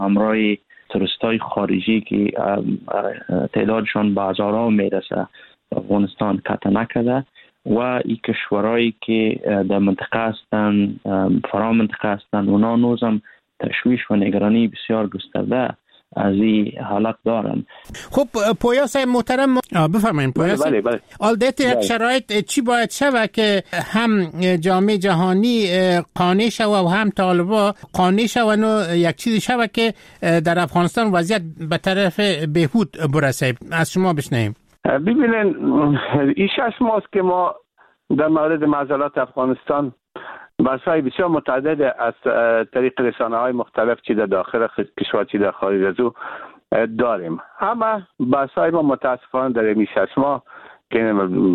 همراه توریستای خارجی که تعدادشان به هزارها میرسه افغانستان قطع نکرده و این کشورهایی که در منطقه هستند، فرا منطقه هستند، اونا نوزم تشویش و نگرانی بسیار گسترده از این حالت دارن. خب پویا صاحب محترم بفرمایید. پویا صاحب بله. البته یک شرایط چی باید شود که هم جامعه جهانی قانع شود و هم طالبا قانع شود و یک چیزی شود که در افغانستان وضعیت به طرف بهبود برسه؟ از شما بشنویم. ببینین این 6 ماست که ما در مورد معضلات افغانستان بحث‌های بسیار متعدد از طریق رسانه‌های مختلف چی در داخل کشور چی در خارج از او داریم. همه بحث‌های ما متاسفانه در این 6 ماه که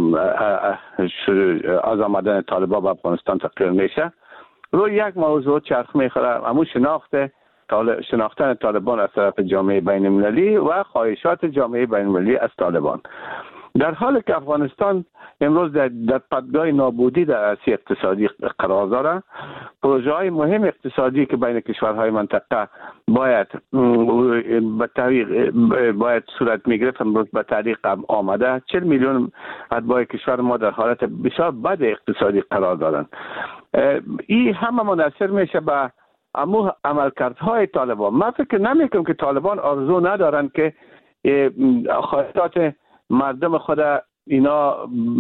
از آمدن طالبان به افغانستان تقریر میشه روی یک موضوع چرخ میخوره، همون شناختن طالبان از طرف جامعه بین المللی و خواهشات جامعه بین المللی از طالبان، در حالی که افغانستان امروز در پدگاه نابودی در عرصه اقتصادی قرار داره. پروژه های مهم اقتصادی که بین کشورهای منطقه باید صورت میگرفت امروز به طریق آمده. 40 میلیون اتباع کشور ما در حالت بسیار بد اقتصادی قرار دارند. این همه منحصر میشه به عملکردهای طالبان. من فکر نمیکنم که طالبان آرزو ندارن که خواهشات مردم خود اینا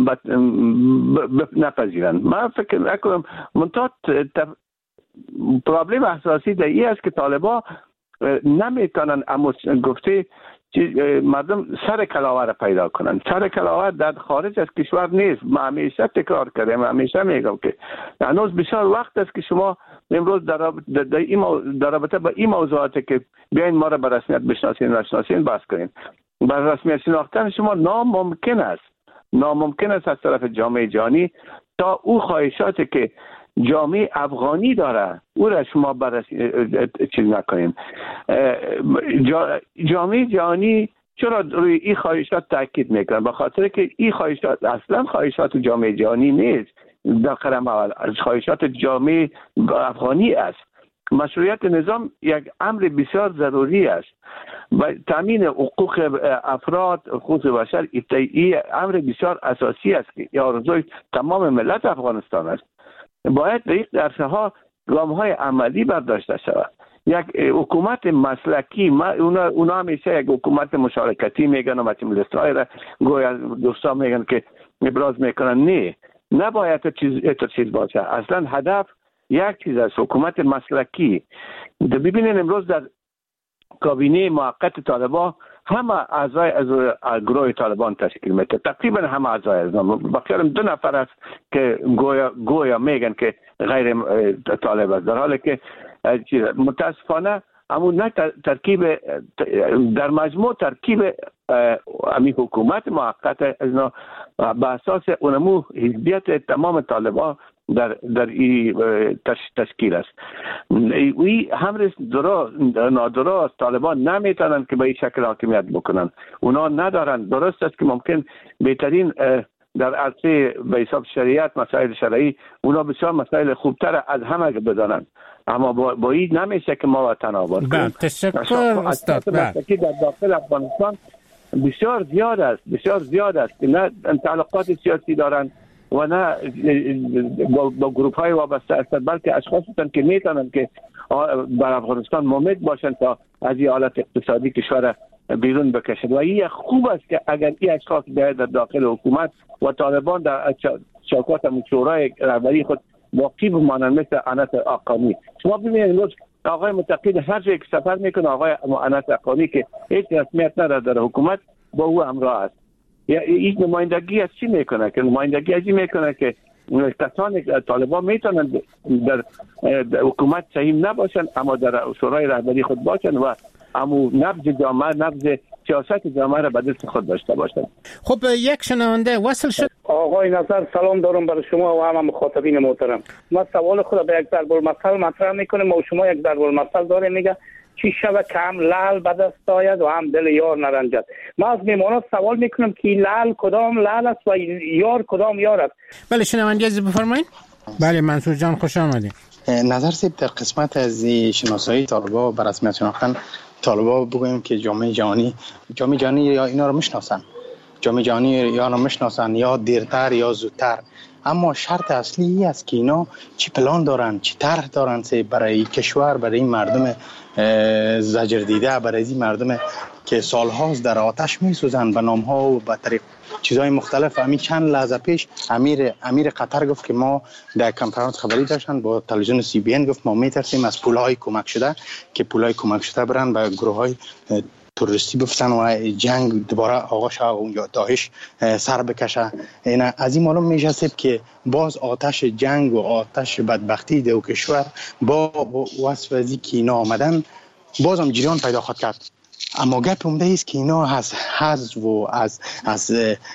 نپذیرند. من فکر نکنم. منتها پرابلم اساسی در این است که طالبان نمیتونن گفته مردم سر کلاوه را پیدا کنن. سر کلاوه در خارج از کشور نیست. ما همیشه تکرار کردیم، همیشه میگم که هنوز بسیار وقت است که شما امروز در رابطه با این موضوعاتی که بیاین ما را به رسمیت بشناسین بحث کنین. بر رسمیت شناختن شما ناممکن است از طرف جامعه جهانی تا او خواهشاتی که جامعه افغانی داره او را شما چیز نکنین. جامعه جهانی چرا روی این خواهشات تاکید میکنن؟ به خاطر که این خواهشات اصلا خواهشات جامعه جهانی نیست، در قدم اول از خواهشات جامعه افغانی است. مشروعیت نظام یک امر بسیار ضروری است و تامین حقوق افراد، حقوق بشر این امر بسیار اساسی است که آرزوی تمام ملت افغانستان است. باید در این عرصه ها گام های عملی برداشته شود. یک حکومت مسلکی، اونا همیشه یک حکومت مشارکتی میگن و مجلس‌های را گویا دوستان میگن که ابراز میکنن. نه، نباید چیز باشه. اصلا هدف یک چیز است، حکومت مسلکی. ببینید امروز در کابینه موقت طالبان همه اعضای از گروه طالبان تشکیل میده، تقریبا همه اعضای از بخیرم 2 نفر است که گویا میگن که غیر طالب است، در حالی که متاسفانه همون نه ترکیب در مجموع ترکیب همین حکومت موقت از به اساس اونمو حزبیت تمام طالبان در این تشکیل است. وی همرس نادرست طالبان نمیتونن که به این شکل حاکمیت بکنن. اونا ندارن. درست است که ممکن بهترین در عرصه به حساب شریعت مسائل شرعی اونا بسیار مسائل خوبتر از همه بدانن، اما با این نمیشه که ما تناوب کنیم. تشکر استاد. در داخل افغانستان بسیار زیاد است که نه تعلقات سیاسی دارن و نه با گروپ های وابسته هستند، بلکه اشخاصی هستند که میتونن که بر افغانستان ممد باشن تا از این حالت اقتصادی کشور بیرون بکشد. و این خوب است که اگر این اشخاص در داخل حکومت و طالبان در شوکات شورای رهبری خود واقعی بمانند مثل انس حقانی. شما ببینید امروز آقای متقی هر جایی که سفر میکنه آقای انس حقانی که هیچ رسمیت نداره در حکومت با او همراه است. یا این نمایندگی از چی میکنه؟ که نمایندگی از این میکنه که کسان طالبان میتونن در حکومت سهیم نباشن اما در شورای رهبری خود باشن و امو نبض جامعه، نبض سیاست جامعه را به دست خود داشته باشند. خب یک شنونده وصل شد. آقای نصر سلام دارم برای شما و همه مخاطبین محترم. من سوال خود به یک ضرب المثل مطرح میکنم و شما یک ضرب المثل داره میگه چی شود که هم لعل به دست آید و هم دل یار نرنجد. من از میمونات سوال میکنم که لعل کدام لعل است و یار کدام یار است. بله شنونده عزیز بفرمایید. بله منصور جان خوش آمدید. نظر سید در قسمت از شناسایی طالبا و رسمیت شناختن طالبا بگوییم که جامعه جهانی یا اینا رو میشناسن، جامعه جهانی یا رو میشناسن یا دیرتر یا زودتر، اما شرط اصلی است که اینا چی پلان دارن، چی طرح دارن برای کشور، برای این مردم زجر دیده، برای این مردم که سالهاست در آتش میسوزن به نام‌ها و به طریق چیزهای مختلف. همین چند لحظه پیش امیر قطر گفت که ما در کنفرانس خبری داشتن با تلویزیون CBN، گفت ما میترسیم از پولهای کمک شده که پولهای کمک شده برن به گروه‌های تروریستی بفتن و جنگ دوباره آغاز شود یا داعش سر بکشه. اینا از این معلوم میشه که باز آتش جنگ و آتش بدبختی دو کشور با وصف ازی که اینا آمدن باز هم جریان پیدا خواهد کرد. اما گپ عمده است که اینا از حذف و از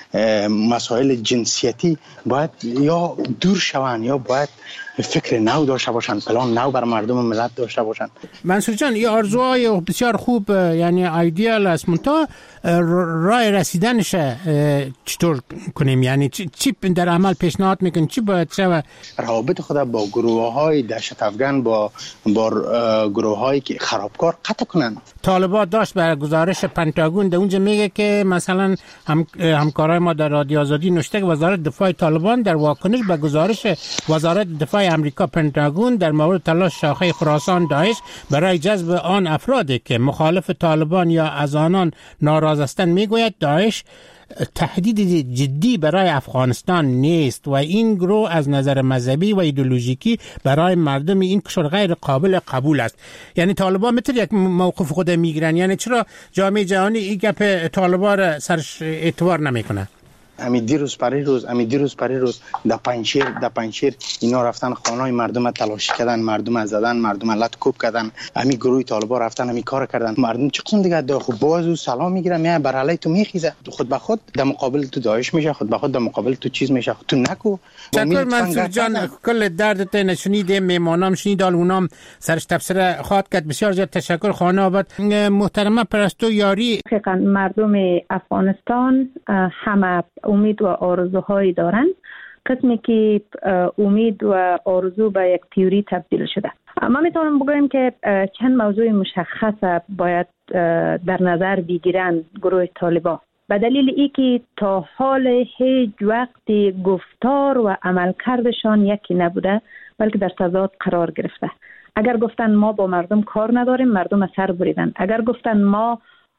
مسائل جنسیتی باید یا دور شوند یا باید فکر نو داشته باشن، پلان نو بر مردم ملت داشته باشن. منصور جان، این آرزوهای بسیار خوب یعنی ایدئال است، منتها راه رسیدنش چطور کنیم؟ یعنی چی در عمل پیشنهاد میکنین؟ چی باید شود؟ روابط خود با گروه‌های دهشت افغان با گروه‌هایی که خرابکار قطع کنن. طالبان داشت بر گزارش پنتاگون در اونجا میگه که مثلا همکارای ما در رادیو آزادی نوشته که وزارت دفاع طالبان در واکنش به گزارش وزارت دفاع امریکا پنتاگون در مورد تلاش شاخه خراسان داعش برای جذب آن افرادی که مخالف طالبان یا از آنان ناراض هستند میگوید داعش تهدید جدی برای افغانستان نیست و این گروه از نظر مذهبی و ایدئولوژیکی برای مردم این کشور غیر قابل قبول است. یعنی طالبان میتونه یک موقف خود میگیرن؟ یعنی چرا جامعه جهانی این گپ طالبان را سرش اعتبار نمیکنه؟ دیروز پری روز در پنجشیر اینا رفتن خانه‌های مردم تلاشی کردن، مردم زدن، مردم لط کوب کردن. همین گروه طالبان رفتن همین کار کردن. مردم چه قسم دیگه خب باز او سلام میگیره، میای بر علی تو میخیزه، خود به خود در مقابل تو داعش میشه، خود به خود در مقابل تو چیز میشه. تو نکو. شکر منصور جان، کل دردت نشونید، میمانام شنید، اونام سرش تفسیر خواهد کرد. بسیار زیاد تشکر. خانه آباد محترمه پرستو یاری. حقیقتا مردم افغانستان همه امید و آرزوهایی دارن، قسمی که امید و آرزو به یک تئوری تبدیل شده. ما میتونم بگویم که چند موضوع مشخص باید در نظر بگیرن گروه طالبان، به دلیل اینکه تا حال هیچ وقت گفتار و عملکردشان یکی نبوده، بلکه در تضاد قرار گرفته. اگر گفتن ما با مردم کار نداریم، مردم سر بریدن. اگر گفتن ما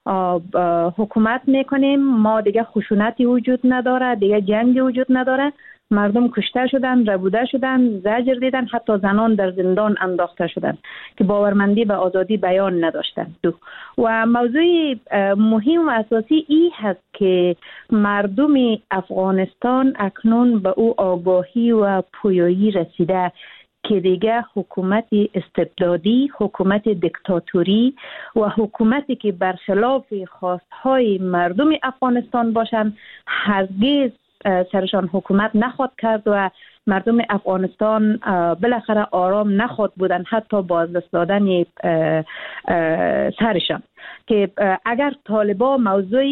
حکومت میکنیم، ما دیگه خشونتی وجود نداره، دیگه جنگی وجود نداره، مردم کشته شدن، ربوده شدن، زجر دیدن، حتی زنان در زندان انداخته شدن که باورمندی به آزادی بیان نداشتن. و موضوع مهم و اساسی این هست که مردم افغانستان اکنون به او آگاهی و پویایی رسیده که دیگه حکومت استبدادی، حکومت دیکتاتوری و حکومتی که برخلاف خواستهای مردم افغانستان باشن هرگز سرشان حکومت نخواد کرد و مردم افغانستان بالاخره آرام نخواد بودن حتی با از دست دادن سرشان. که اگر طالبان موضوع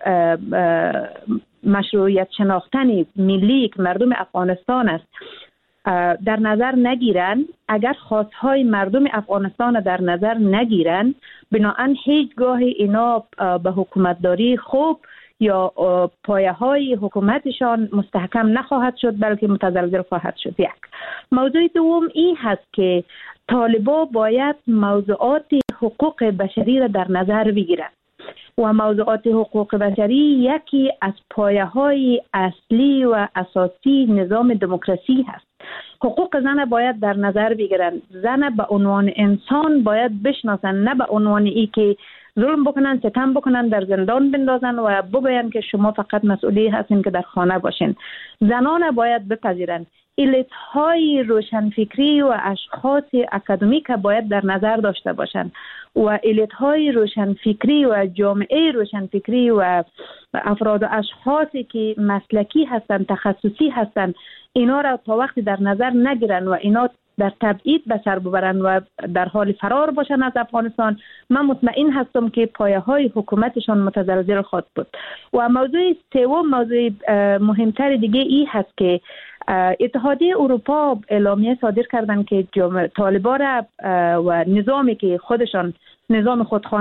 مشروعیت شناختن ملی که مردم افغانستان است در نظر نگیرن، اگر خواستهای مردم افغانستان در نظر نگیرن، بناهن هیچگاه اینا به حکومتداری خوب یا پایه های حکومتشان مستحکم نخواهد شد، بلکه متزلزل خواهد شد. یک موضوع دوم این هست که طالبان باید موضوعات حقوق بشری را در نظر بگیرند و موضوعات حقوق بشری یکی از پایه های اصلی و اساسی نظام دموکراسی هست. حقوق زن باید در نظر بگیرن. زن به عنوان انسان باید بشناسن، نه به عنوان ای که ظلم بکنن، ستم بکنن، در زندان بندازن و بگوین که شما فقط مسئولی هستین که در خانه باشین. زنان باید بپذیرن. الیت های روشنفکری و اشخاص اکادمیک باید در نظر داشته باشند و الیت های روشنفکری و جامعه روشنفکری و افراد و اشخاصی که مسلکی هستند، تخصصی هستند، اینا را تا وقتی در نظر نگیرن و اینا در تبعید به سر ببرند و در حال فرار باشند از افغانستان، من مطمئن هستم که پایه‌های حکومتشان متزلزل خواهد بود. و موضوع سوم، موضوع مهمتر دیگه ای هست که اتحادیه اروپا اعلامیه صادر کردند که طالبان و نظامی که خودشان نظام خودخوان